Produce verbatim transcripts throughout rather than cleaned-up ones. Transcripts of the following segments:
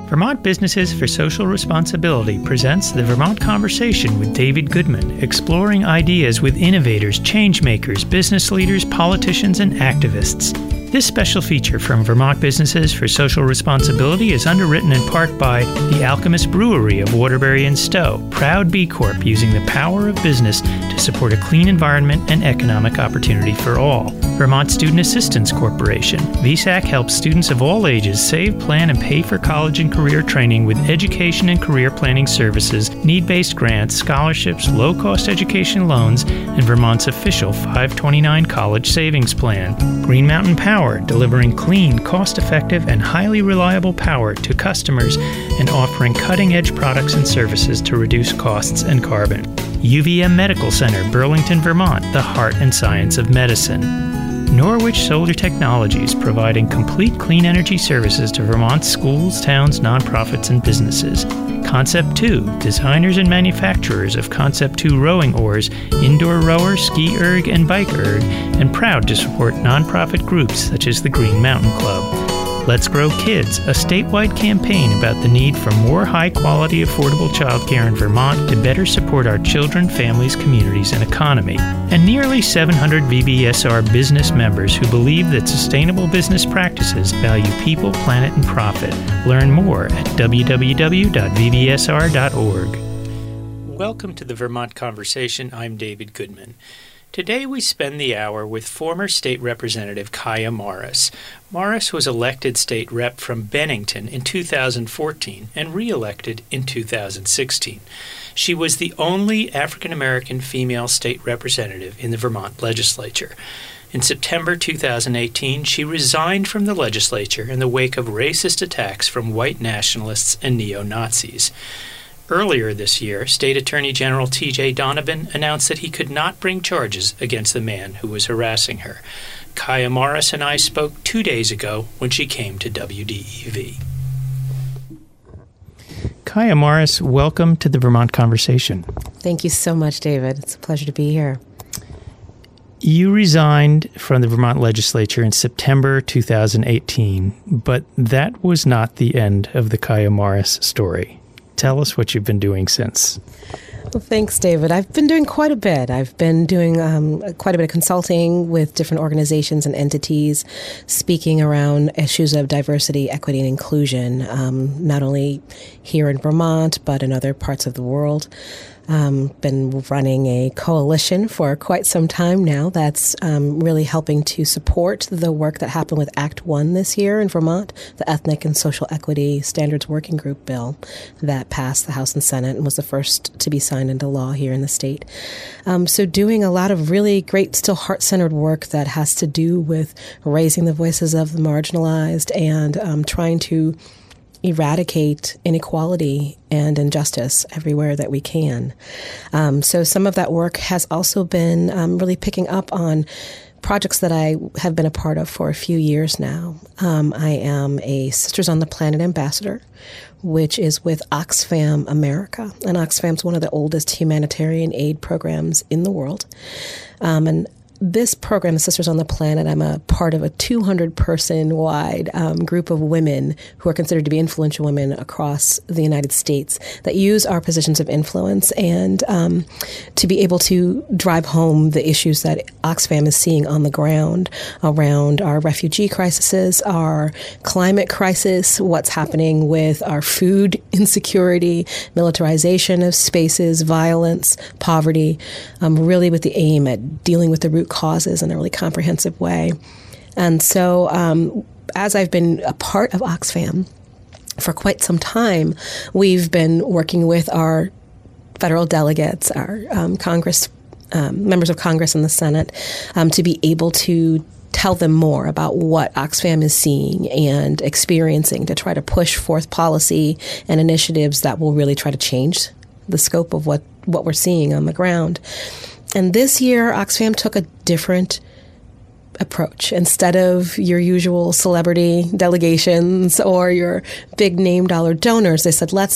Vermont Businesses for Social Responsibility presents the Vermont Conversation with David Goodman, exploring ideas with innovators, changemakers, business leaders, politicians, and activists. This special feature from Vermont Businesses for Social Responsibility is underwritten in part by the Alchemist Brewery of Waterbury and Stowe, proud B Corp using the power of business to support a clean environment and economic opportunity for all. Vermont Student Assistance Corporation. V SAC helps students of all ages save, plan, and pay for college and career training with education and career planning services, need-based grants, scholarships, low-cost education loans, and Vermont's official five twenty-nine college savings plan. Green Mountain Power, delivering clean, cost-effective, and highly reliable power to customers and offering cutting-edge products and services to reduce costs and carbon. U V M Medical Center, Burlington, Vermont, the heart and science of medicine. Norwich Solar Technologies, providing complete clean energy services to Vermont's schools, towns, nonprofits, and businesses. Concept two, designers and manufacturers of Concept two rowing oars, indoor rower, ski erg, and bike erg, and proud to support nonprofit groups such as the Green Mountain Club. Let's Grow Kids, a statewide campaign about the need for more high-quality, affordable childcare in Vermont to better support our children, families, communities, and economy. And nearly seven hundred V B S R business members who believe that sustainable business practices value people, planet, and profit. Learn more at w w w dot v b s r dot org. Welcome to the Vermont Conversation. I'm David Goodman. Today we spend the hour with former State Representative Kaya Morris. Morris was elected state rep from Bennington in two thousand fourteen and re-elected in two thousand sixteen. She was the only African-American female state representative in the Vermont legislature. In September two thousand eighteen, she resigned from the legislature in the wake of racist attacks from white nationalists and neo-Nazis. Earlier this year, State Attorney General T J Donovan announced that he could not bring charges against the man who was harassing her. Kaya Morris and I spoke two days ago when she came to W D E V. Kaya Morris, welcome to the Vermont Conversation. Thank you so much, David. It's a pleasure to be here. You resigned from the Vermont legislature in September two thousand eighteen, but that was not the end of the Kaya Morris story. Tell us what you've been doing since. Well, thanks, David. I've been doing quite a bit. I've been doing um, quite a bit of consulting with different organizations and entities, speaking around issues of diversity, equity, and inclusion, um, not only here in Vermont, but in other parts of the world. Um, been running a coalition for quite some time now that's um, really helping to support the work that happened with Act One this year in Vermont, the Ethnic and Social Equity Standards Working Group bill that passed the House and Senate and was the first to be signed into law here in the state. Um, so doing a lot of really great, still heart-centered work that has to do with raising the voices of the marginalized and um, trying to eradicate inequality and injustice everywhere that we can. Um, so some of that work has also been um, really picking up on projects that I have been a part of for a few years now. Um, I am a Sisters on the Planet ambassador, which is with Oxfam America. And Oxfam is one of the oldest humanitarian aid programs in the world. Um, and This program, Sisters on the Planet, I'm a part of a two hundred person wide um, group of women who are considered to be influential women across the United States that use our positions of influence and um, to be able to drive home the issues that Oxfam is seeing on the ground around our refugee crises, our climate crisis, what's happening with our food insecurity, militarization of spaces, violence, poverty, um, really with the aim at dealing with the root causes in a really comprehensive way. And so um, as I've been a part of Oxfam for quite some time, we've been working with our federal delegates, our um, Congress, um, members of Congress and the Senate, um, to be able to tell them more about what Oxfam is seeing and experiencing to try to push forth policy and initiatives that will really try to change the scope of what, what we're seeing on the ground. And this year, Oxfam took a different approach. Instead of your usual celebrity delegations or your big name dollar donors, they said, let's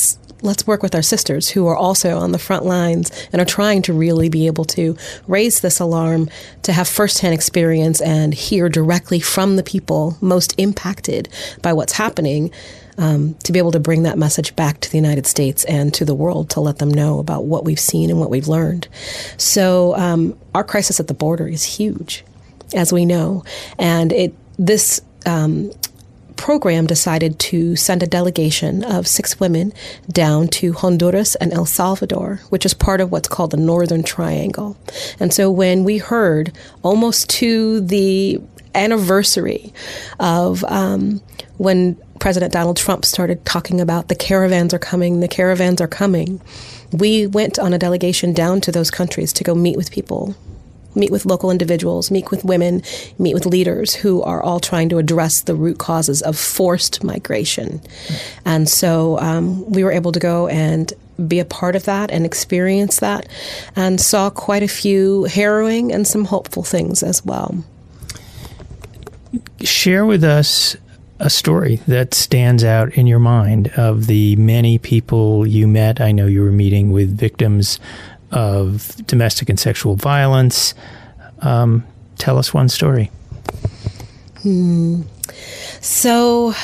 let's work with our sisters who are also on the front lines and are trying to really be able to raise this alarm, to have firsthand experience and hear directly from the people most impacted by what's happening, um, to be able to bring that message back to the United States and to the world to let them know about what we've seen and what we've learned. So um, our crisis at the border is huge, as we know. And it this um program decided to send a delegation of six women down to Honduras and El Salvador, which is part of what's called the Northern Triangle. And so when we heard, almost to the anniversary of um, when President Donald Trump started talking about the caravans are coming, the caravans are coming, we went on a delegation down to those countries to go meet with people, meet with local individuals, meet with women, meet with leaders who are all trying to address the root causes of forced migration. Mm. And so um, we were able to go and be a part of that and experience that, and saw quite a few harrowing and some hopeful things as well. Share with us a story that stands out in your mind of the many people you met. I know you were meeting with victims of domestic and sexual violence. Um, tell us one story. Hmm. So,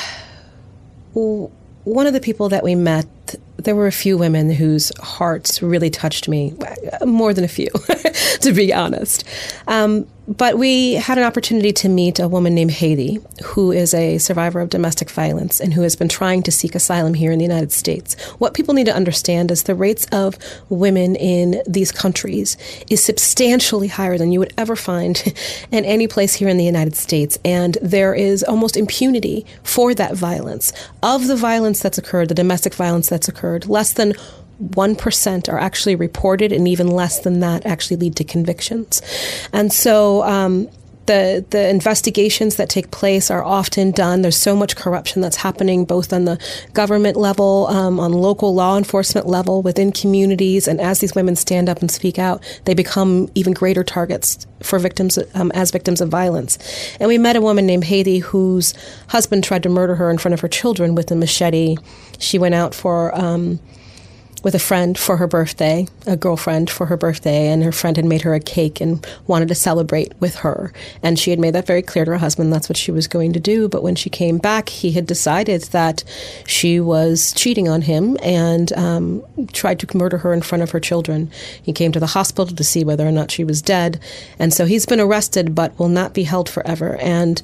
w- one of the people that we met, there were a few women whose hearts really touched me, more than a few, to be honest. Um, but we had an opportunity to meet a woman named Haiti, who is a survivor of domestic violence and who has been trying to seek asylum here in the United States. What people need to understand is the rates of women in these countries is substantially higher than you would ever find in any place here in the United States. And there is almost impunity for that violence. Of the violence that's occurred, the domestic violence that's occurred, less than one percent are actually reported, and even less than that actually lead to convictions. And so um, the the investigations that take place are often done. There's so much corruption that's happening both on the government level, um, on local law enforcement level, within communities. And as these women stand up and speak out, they become even greater targets for victims um, as victims of violence. And we met a woman named Haiti whose husband tried to murder her in front of her children with a machete. She went out for um, with a friend for her birthday, a girlfriend for her birthday, and her friend had made her a cake and wanted to celebrate with her. And she had made that very clear to her husband that's what she was going to do. But when she came back, he had decided that she was cheating on him and um, tried to murder her in front of her children. He came to the hospital to see whether or not she was dead. And so he's been arrested but will not be held forever. And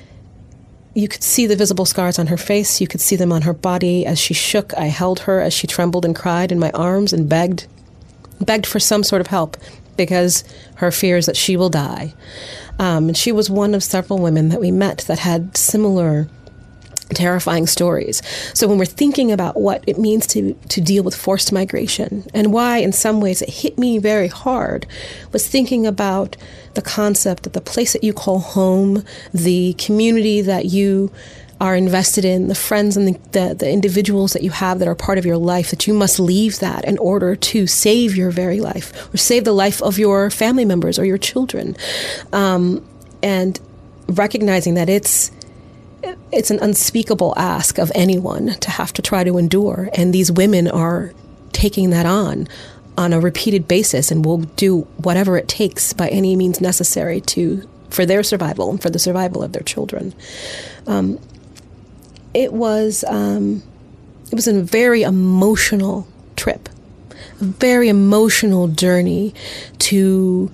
you could see the visible scars on her face. You could see them on her body. As she shook, I held her as she trembled and cried in my arms and begged, begged for some sort of help because her fear is that she will die. Um, and she was one of several women that we met that had similar terrifying stories. So when we're thinking about what it means to, to deal with forced migration and why in some ways it hit me very hard was thinking about the concept that the place that you call home, the community that you are invested in, the friends and the, the, the individuals that you have that are part of your life, that you must leave that in order to save your very life or save the life of your family members or your children. Um, and recognizing that it's It's an unspeakable ask of anyone to have to try to endure. And these women are taking that on on a repeated basis and will do whatever it takes by any means necessary to for their survival and for the survival of their children. Um, it was um, it was a very emotional trip, a very emotional journey to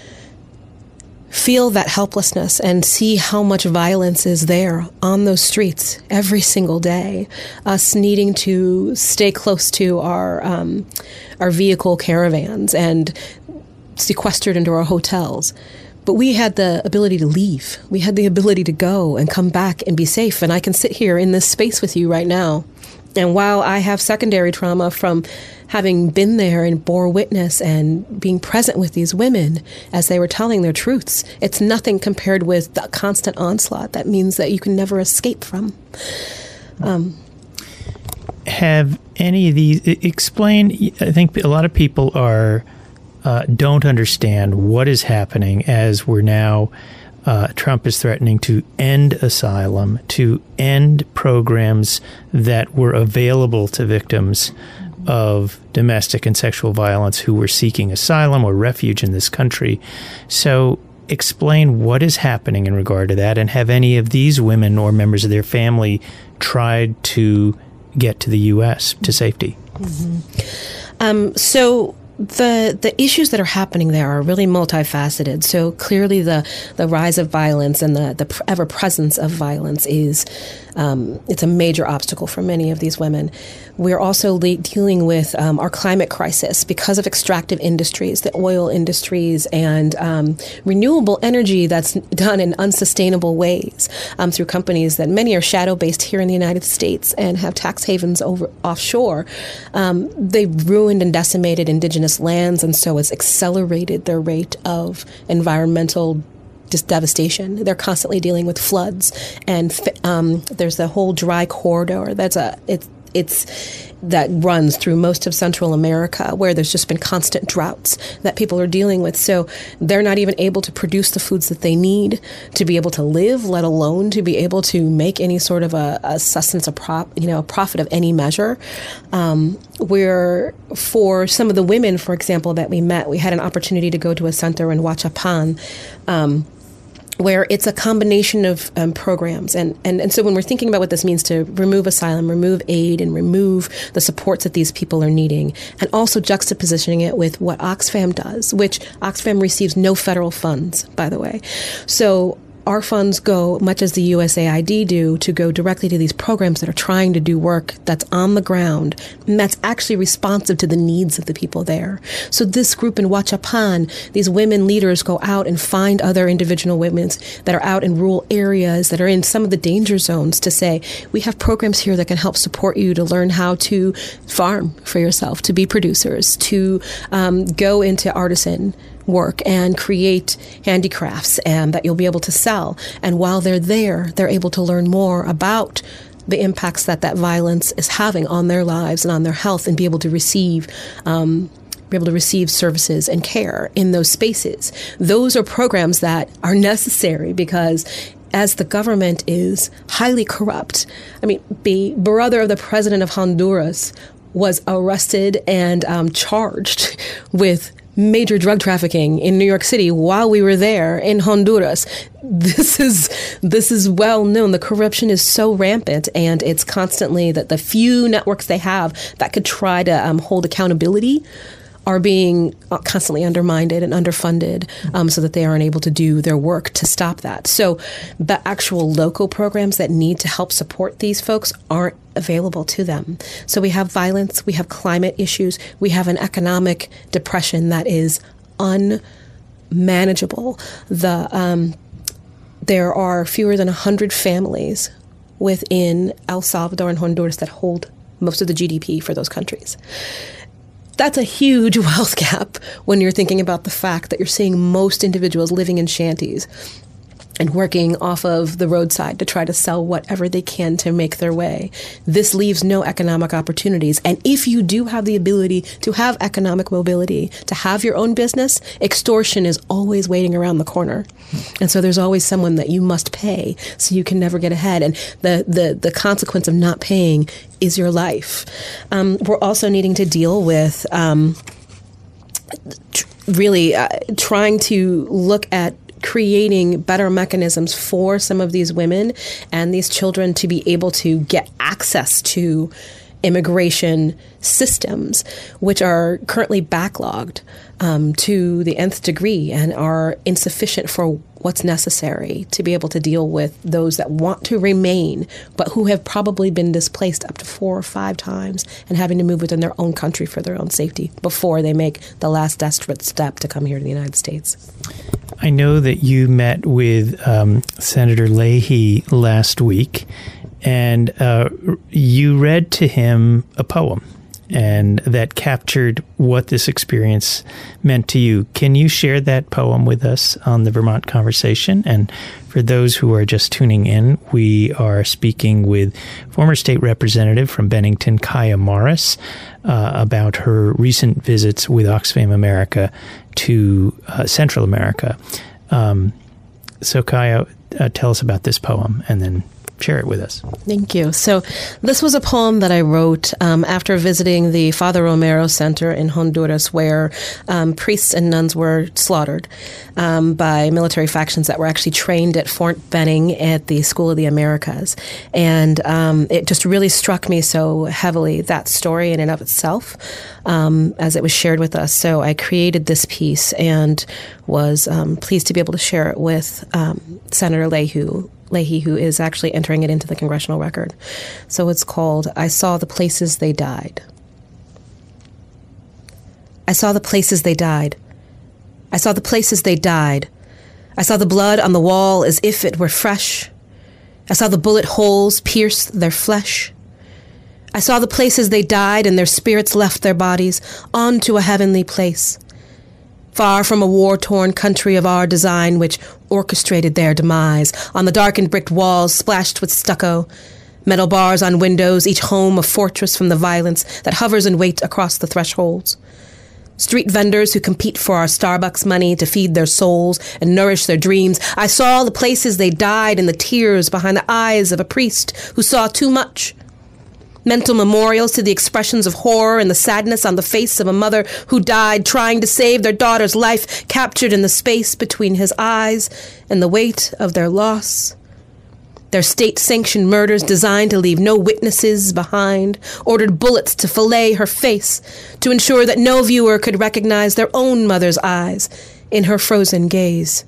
feel that helplessness and see how much violence is there on those streets every single day. Us needing to stay close to our um, our vehicle caravans and sequestered into our hotels. But we had the ability to leave. We had the ability to go and come back and be safe. And I can sit here in this space with you right now. And while I have secondary trauma from having been there and bore witness and being present with these women as they were telling their truths, it's nothing compared with the constant onslaught that means that you can never escape from. Um, Have any of these, explain, I think a lot of people are, uh, don't understand what is happening as we're now, uh, Trump is threatening to end asylum, to end programs that were available to victims of domestic and sexual violence who were seeking asylum or refuge in this country. So explain what is happening in regard to that, and have any of these women or members of their family tried to get to the U S to safety? Mm-hmm. Um, so the the issues that are happening there are really multifaceted. So clearly the, the rise of violence and the, the ever presence of violence is um, it's a major obstacle for many of these women. We're also le- dealing with um, our climate crisis because of extractive industries, the oil industries, and um, renewable energy that's done in unsustainable ways um, through companies that many are shadow-based here in the United States and have tax havens over offshore. Um, they've ruined and decimated indigenous lands, and so it's accelerated their rate of environmental just devastation. They're constantly dealing with floods, and um, there's the whole dry corridor. That's a it's it's that runs through most of Central America, where there's just been constant droughts that people are dealing with. So they're not even able to produce the foods that they need to be able to live, let alone to be able to make any sort of a, a sustenance, a prop, you know, a profit of any measure. Um, where for some of the women, for example, that we met, we had an opportunity to go to a center in Huachapan, um, where it's a combination of um, programs. And, and, and so when we're thinking about what this means to remove asylum, remove aid, and remove the supports that these people are needing, and also juxtapositioning it with what Oxfam does, which Oxfam receives no federal funds, by the way. So our funds go, much as the U S A I D do, to go directly to these programs that are trying to do work that's on the ground and that's actually responsive to the needs of the people there. So this group in Huachapan, these women leaders go out and find other individual women that are out in rural areas, that are in some of the danger zones, to say, we have programs here that can help support you to learn how to farm for yourself, to be producers, to um, go into artisan work and create handicrafts and that you'll be able to sell. And while they're there, they're able to learn more about the impacts that that violence is having on their lives and on their health, and be able to receive um, be able to receive services and care in those spaces. Those are programs that are necessary because as the government is highly corrupt, I mean, the brother of the president of Honduras was arrested and um, charged with major drug trafficking in New York City while we were there in Honduras. This is this is well known. The corruption is so rampant, and it's constantly that the few networks they have that could try to um, hold accountability are being constantly undermined and underfunded, um, so that they aren't able to do their work to stop that. So the actual local programs that need to help support these folks aren't available to them. So we have violence, we have climate issues, we have an economic depression that is unmanageable. The um, there are fewer than one hundred families within El Salvador and Honduras that hold most of the G D P for those countries. That's a huge wealth gap when you're thinking about the fact that you're seeing most individuals living in shanties and working off of the roadside to try to sell whatever they can to make their way. This leaves no economic opportunities. And if you do have the ability to have economic mobility, to have your own business, extortion is always waiting around the corner. And so there's always someone that you must pay, so you can never get ahead. And the, the, the consequence of not paying is your life. Um, we're also needing to deal with um, tr- really uh, trying to look at creating better mechanisms for some of these women and these children to be able to get access to immigration systems, which are currently backlogged um, to the nth degree and are insufficient for what's necessary to be able to deal with those that want to remain, but who have probably been displaced up to four or five times and having to move within their own country for their own safety before they make the last desperate step to come here to the United States. I know that you met with um, Senator Leahy last week, and uh, you read to him a poem, and that captured what this experience meant to you. Can you share that poem with us on the Vermont Conversation? And for those who are just tuning in, we are speaking with former state representative from Bennington, Kaya Morris, uh, about her recent visits with Oxfam America to uh, Central America. Um, so, Kaya, uh, tell us about this poem, and then share it with us. Thank you. So this was a poem that I wrote um, after visiting the Father Romero Center in Honduras, where um, priests and nuns were slaughtered um, by military factions that were actually trained at Fort Benning at the School of the Americas. And um, it just really struck me so heavily, that story in and of itself, um, as it was shared with us. So I created this piece and was um, pleased to be able to share it with um, Senator Leahy, Leahy, who is actually entering it into the congressional record. So it's called, I Saw the Places They Died. I saw the places they died. I saw the places they died. I saw the blood on the wall as if it were fresh. I saw the bullet holes pierce their flesh. I saw the places they died and their spirits left their bodies on to a heavenly place, far from a war-torn country of our design which orchestrated their demise. On the darkened bricked walls splashed with stucco, metal bars on windows, each home a fortress from the violence that hovers in wait across the thresholds. Street vendors who compete for our Starbucks money to feed their souls and nourish their dreams. I saw the places they died and the tears behind the eyes of a priest who saw too much. Mental memorials to the expressions of horror and the sadness on the face of a mother who died trying to save their daughter's life, captured in the space between his eyes and the weight of their loss. Their state-sanctioned murders designed to leave no witnesses behind, ordered bullets to fillet her face to ensure that no viewer could recognize their own mother's eyes in her frozen gaze.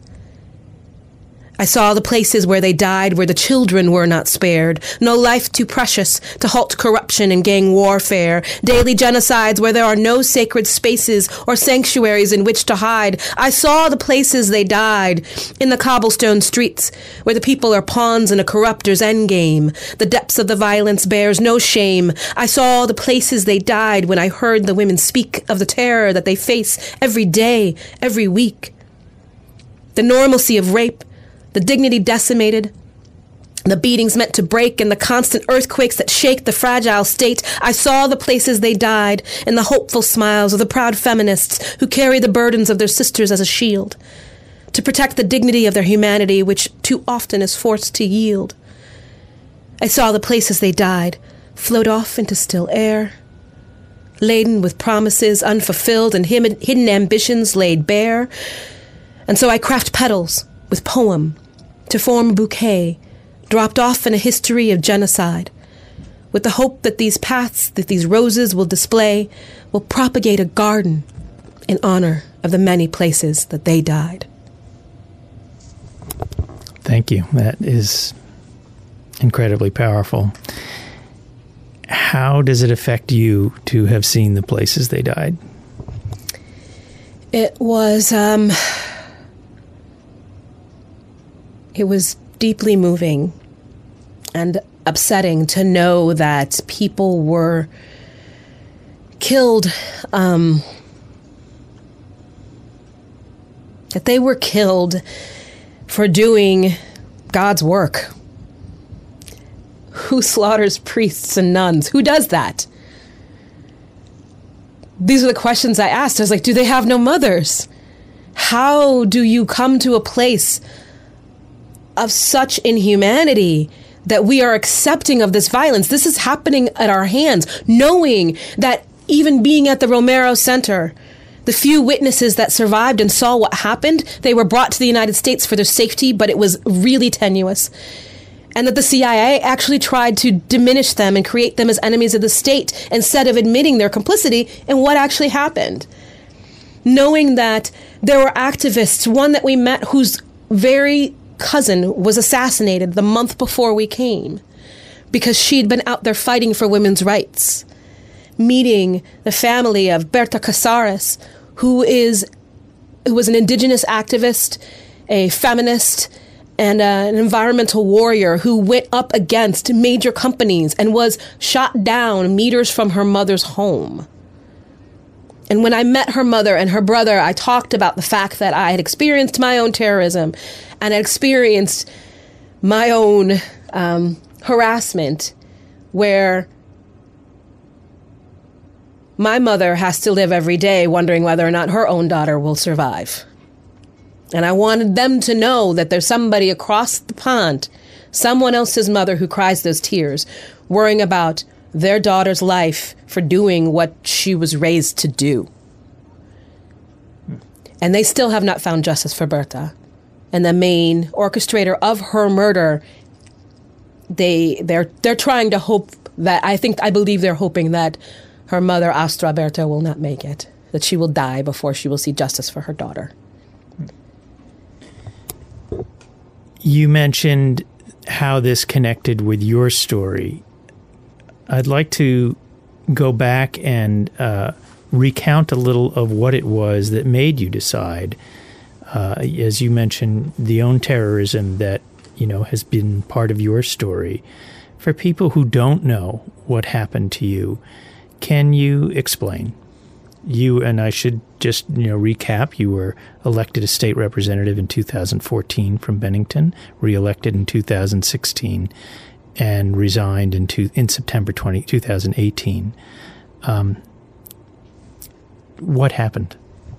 I saw the places where they died, where the children were not spared. No life too precious to halt corruption and gang warfare. Daily genocides where there are no sacred spaces or sanctuaries in which to hide. I saw the places they died, in the cobblestone streets, where the people are pawns in a corrupter's endgame. The depths of the violence bears no shame. I saw the places they died when I heard the women speak of the terror that they face every day, every week. The normalcy of rape, the dignity decimated, the beatings meant to break, and the constant earthquakes that shake the fragile state. I saw the places they died, and the hopeful smiles of the proud feminists who carry the burdens of their sisters as a shield, to protect the dignity of their humanity, which too often is forced to yield. I saw the places they died float off into still air, laden with promises unfulfilled and hidden ambitions laid bare. And so I craft petals with poem to form a bouquet dropped off in a history of genocide, with the hope that these paths that these roses will display will propagate a garden in honor of the many places that they died. Thank you. That is incredibly powerful. How does it affect you to have seen the places they died? It was, um... It was deeply moving and upsetting to know that people were killed, um, that they were killed for doing God's work. Who slaughters priests and nuns? Who does that? These are the questions I asked. I was like, do they have no mothers? How do you come to a place of such inhumanity that we are accepting of this violence? This is happening at our hands, knowing that even being at the Romero Center, the few witnesses that survived and saw what happened, they were brought to the United States for their safety, but it was really tenuous. And that the C I A actually tried to diminish them and create them as enemies of the state instead of admitting their complicity in what actually happened. Knowing that there were activists, one that we met whose very cousin was assassinated the month before we came because she'd been out there fighting for women's rights. Meeting the family of Berta Casares, who is who was an indigenous activist, a feminist, and uh, an environmental warrior who went up against major companies and was shot down meters from her mother's home. And when I met her mother and her brother, I talked about the fact that I had experienced my own terrorism and had experienced my own um, harassment, where my mother has to live every day wondering whether or not her own daughter will survive. And I wanted them to know that there's somebody across the pond someone else's mother who cries those tears, worrying about their daughter's life for doing what she was raised to do. And they still have not found justice for Berta. And the main orchestrator of her murder, they they're they're trying to hope that I think I believe they're hoping that her mother, Astra Berta, will not make it, that she will die before she will see justice for her daughter. You mentioned how this connected with your story. I'd like to go back and uh, recount a little of what it was that made you decide, uh, as you mentioned, the own terrorism that, you know, has been part of your story. For people who don't know what happened to you, can you explain? You, and I should just, you know, recap, you were elected as state representative in two thousand fourteen from Bennington, reelected in two thousand sixteen, and resigned in, two, in September twenty, twenty eighteen. Um, what happened?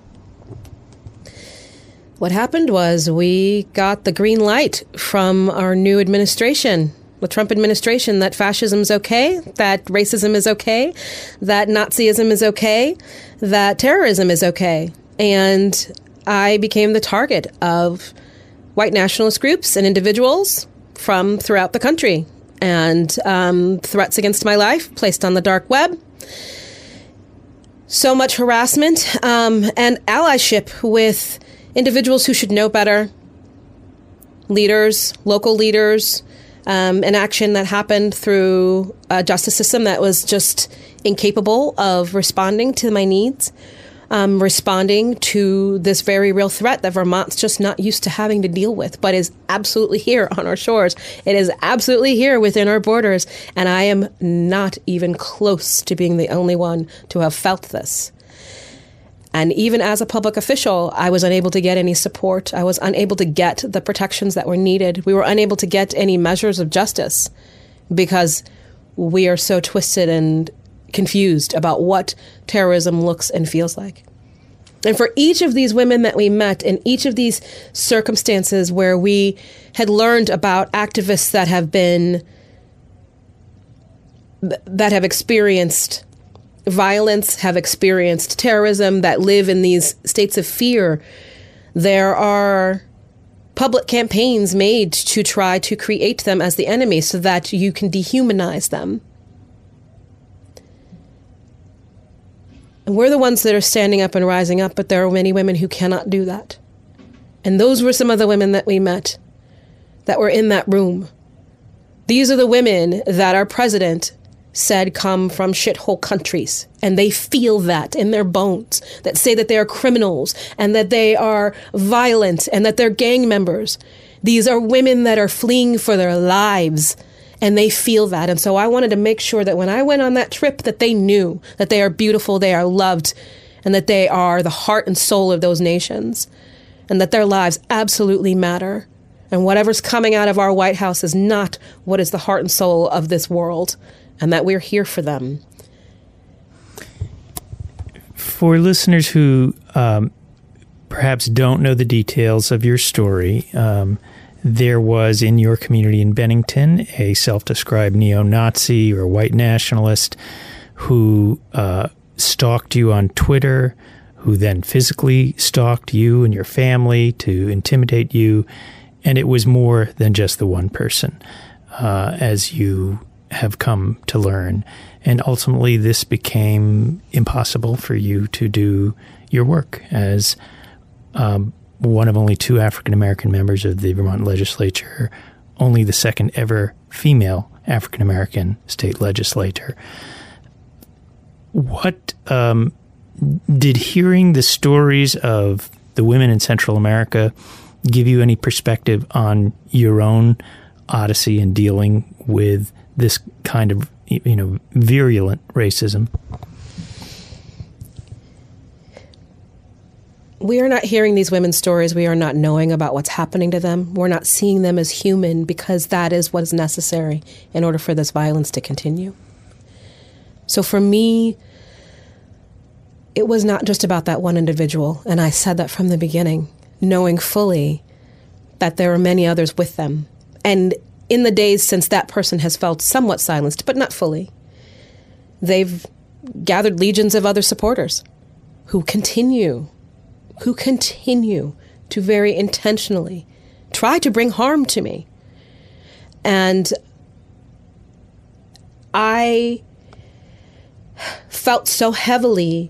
What happened was we got the green light from our new administration, the Trump administration, that fascism is okay, that racism is okay, that Nazism is okay, that terrorism is okay. And I became the target of white nationalist groups and individuals from throughout the country, and um, threats against my life placed on the dark web. So much harassment um, and allyship with individuals who should know better, leaders, local leaders, um, an action that happened through a justice system that was just incapable of responding to my needs, um, responding to this very real threat that Vermont's just not used to having to deal with, but is absolutely here on our shores. It is absolutely here within our borders, and I am not even close to being the only one to have felt this. And even as a public official, I was unable to get any support. I was unable to get the protections that were needed. We were unable to get any measures of justice because we are so twisted and confused about what terrorism looks and feels like. And for each of these women that we met in each of these circumstances where we had learned about activists that have been, that have experienced violence, have experienced terrorism, that live in these states of fear, there are public campaigns made to try to create them as the enemy so that you can dehumanize them. And we're the ones that are standing up and rising up, but there are many women who cannot do that. And those were some of the women that we met that were in that room. These are the women that our president said come from shithole countries, and they feel that in their bones, that say that they are criminals and that they are violent and that they're gang members. These are women that are fleeing for their lives, and they feel that. And so I wanted to make sure that when I went on that trip, that they knew that they are beautiful, they are loved, and that they are the heart and soul of those nations, and that their lives absolutely matter. And whatever's coming out of our White House is not what is the heart and soul of this world, and that we're here for them. For listeners who um, perhaps don't know the details of your story, um, there was in your community in Bennington a self-described neo-Nazi or white nationalist who uh, stalked you on Twitter, who then physically stalked you and your family to intimidate you. And it was more than just the one person, uh, as you have come to learn. And ultimately, this became impossible for you to do your work as um, one of only two African-American members of the Vermont legislature, only the second ever female African-American state legislator. What um, did hearing the stories of the women in Central America give you any perspective on your own odyssey in dealing with this kind of, you know, virulent racism? We are not hearing these women's stories. We are not knowing about what's happening to them. We're not seeing them as human because that is what is necessary in order for this violence to continue. So for me, it was not just about that one individual. And I said that from the beginning, knowing fully that there are many others with them. And in the days since that person has felt somewhat silenced, but not fully, they've gathered legions of other supporters who continue, who continue to very intentionally try to bring harm to me. And I felt so heavily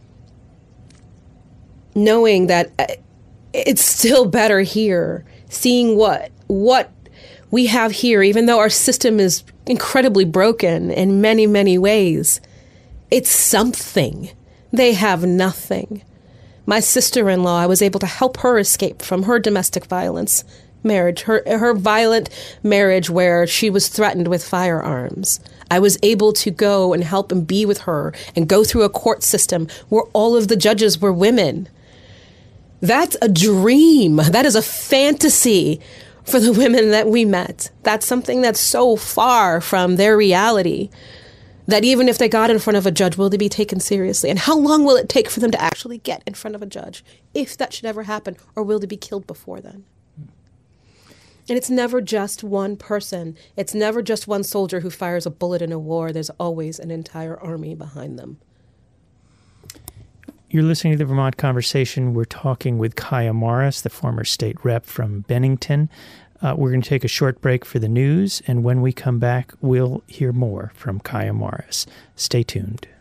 knowing that it's still better here, seeing what what we have here, even though our system is incredibly broken in many, many ways. It's something. They have nothing. My sister-in-law, I was able to help her escape from her domestic violence marriage, her her violent marriage where she was threatened with firearms. I was able to go and help and be with her and go through a court system where all of the judges were women. That's a dream. That is a fantasy for the women that we met. That's something that's so far from their reality that even if they got in front of a judge, will they be taken seriously? And how long will it take for them to actually get in front of a judge, if that should ever happen, or will they be killed before then? And it's never just one person. It's never just one soldier who fires a bullet in a war. There's always an entire army behind them. You're listening to the Vermont Conversation. We're talking with Kaya Morris, the former state rep from Bennington. Uh, we're going to take a short break for the news, and when we come back, we'll hear more from Kaya Morris. Stay tuned.